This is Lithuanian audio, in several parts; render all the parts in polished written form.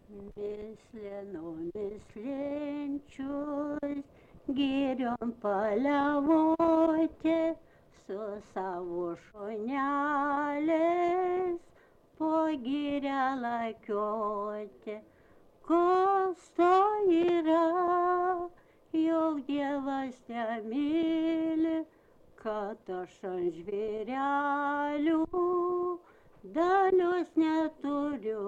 Myslinomis linčius giriom paliavoti su savo šuneliais po girią lakioti. Kas tai yra, jog Dievas nemyli, kad aš ant žvėrelių dalios neturiu.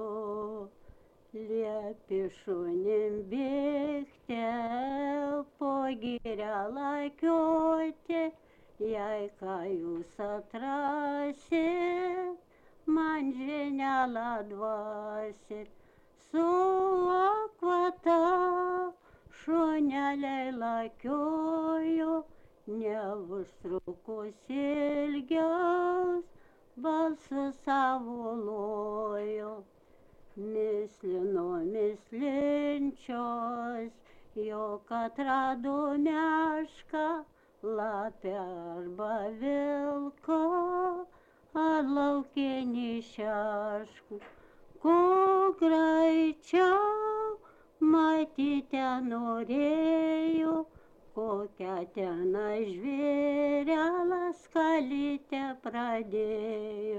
Liepi šunim bėgti, po girią lakioti, jei ką jūs atrasit, man žinelę duosit. Su akvata šuneliai lakiojo, neužtrukus ilgiaus, balsus savo lojo. Myslinomis linčios, jog atrado mešką, lapę arba vilką, ar laukinį šeškų. Kuo greičiau matyti norėjo, kokią tenai žvėrelą skalyti pradėjo.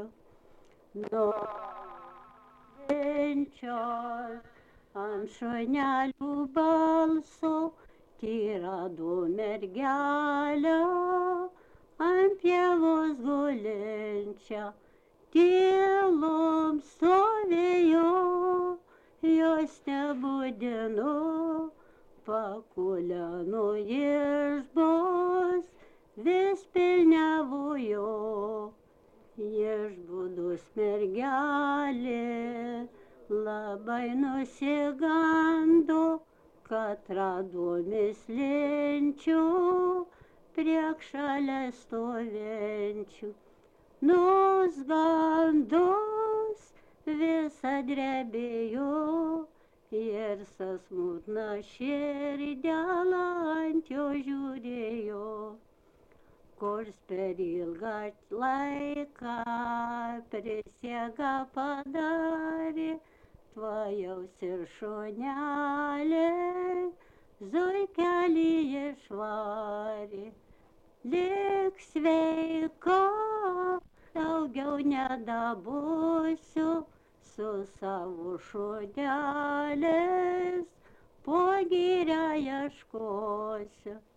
Linčios ant šunelių balso, tyrado mergelę, ant pievos gulinčią. Tylom stovėjo, jos nebudino, pakuleno iešbos, vis pilnevojo. Iešbudus mergelė labai nusigando, kad rado mislinčių priek šalia stovinčių. Nusgandus visa drebėjo ir sasmutna širdelė ant jo žiūrėjo. Kurs per ilgą laiką prisiegą padarė, tvajaus ir šuneliai zuikelį išvarė. Lik sveika, daugiau nedabūsiu, su savo šuneliais po girią ieškosiu.